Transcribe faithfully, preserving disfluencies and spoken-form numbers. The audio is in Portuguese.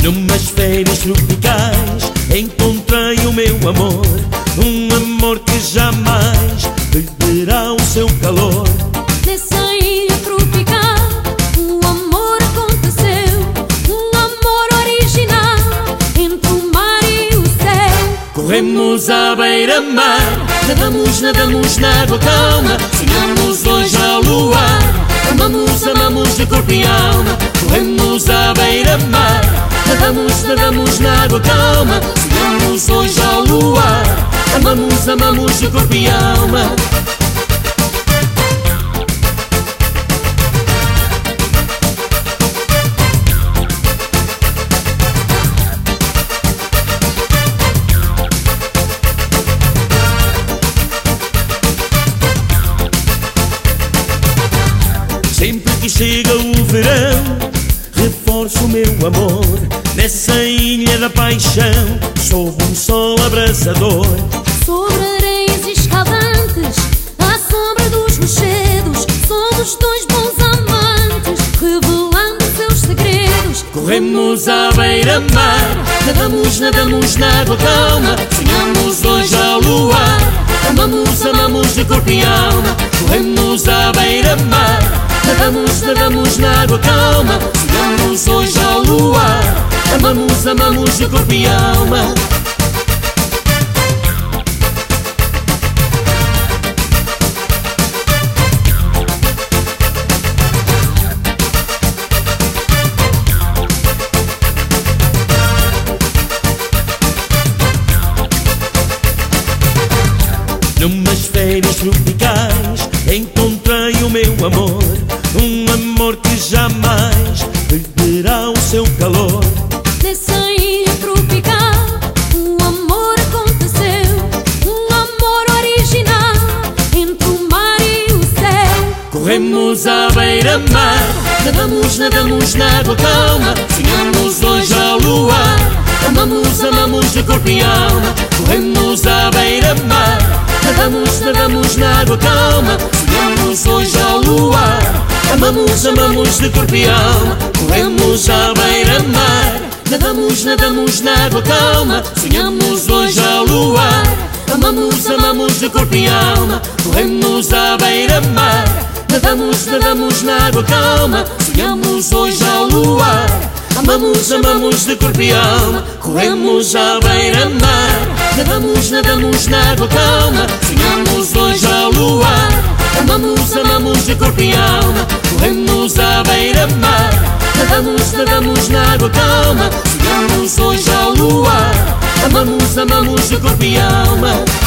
Numas férias tropicais encontrei o meu amor, um amor que jamais perderá o seu calor. Nessa ilha tropical o amor aconteceu, um amor original entre o mar e o céu. Corremos à beira-mar, nadamos, nadamos na água calma, sonhamos longe ao luar, amamos, amamos de corpo e alma. Corremos à beira-mar, nadamos, nadamos na água calma, sonhamos longe ao luar, amamos, amamos de corpo e alma. Sempre que chega o verão, reforço o meu amor nessa ilha da paixão, sob um sol abrasador. Sobre areias escaldantes, à sombra dos rochedos, somos dois bons amantes, revelando seus segredos. Corremos à beira-mar, nadamos, nadamos na água calma, sonhamos longe ao luar, amamos, amamos de corpo e alma. Corremos à beira-mar, nadamos, nadamos na água calma, sonhamos longe ao luar, amamos, amamos de corpo e alma. Numas férias tropicais encontrei o meu amor, um amor que jamais perderá o seu calor. Nessa ilha tropical o amor aconteceu, um amor original entre o mar e o céu. Corremos à beira-mar, nadamos, nadamos na água calma, sonhamos longe ao luar, amamos, amamos de corpo e alma. Corremos à beira-mar, nadamos, nadamos na água calma, sonhamos longe ao luar, amamos, amamos de corpo e alma. Corremos à beira-mar, nadamos, nadamos na água calma, sonhamos longe ao luar, amamos, amamos de corpo e alma. Corremos à beira-mar, nadamos, nadamos na água calma, sonhamos longe ao luar, amamos, amamos de corpo e alma. Corremos à beira-mar, nadamos, nadamos na água calma, sonhamos longe ao luar, amamos, amamos de corpo e alma. Corremos à beira-mar, nadamos, nadamos na água calma, sonhamos longe ao luar, amamos, amamos de corpo e alma.